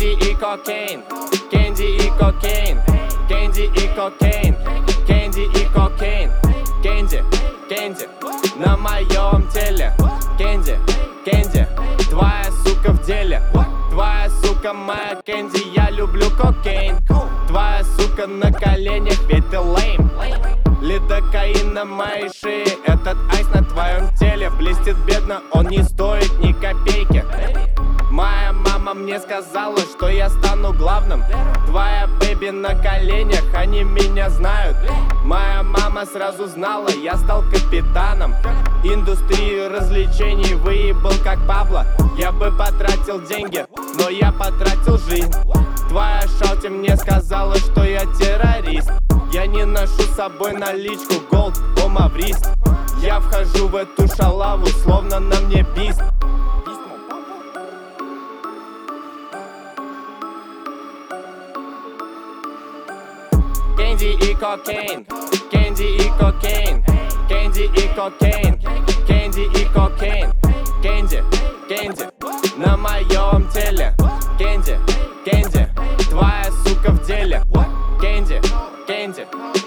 Кэнди и кокейн, Кэнди и кокейн, Кэнди и кокейн, Кэнди и кокейн, Кэнди, Кэнди на моем теле, Кэнди, Кэнди, твоя сука в деле, твоя сука моя Кэнди, я люблю кокейн, твоя сука на коленях, ведь ты лейм. Лидокаин на моей шее, этот айс на твоем теле блестит бедно, он не стоит ни копейки. Моя мама мне сказала, что я стану главным. Твоя бэби на коленях, они меня знают. Моя мама сразу знала, я стал капитаном. Индустрию развлечений выебал как Пабло. Я бы потратил деньги, но я потратил жизнь. Твоя шалти мне сказала, что я террорист. Я не ношу с собой наличку, голд, омаврист. Я вхожу в эту шалаву, словно на мне бист. Кэнди и кокейн, Кэнди и кокейн, Кэнди и кокейн, Кэнди и кокейн, Кэнди, Кэнди на моем теле, Кэнди, Кэнди, твоя сука в деле, Кэнди, Кэнди.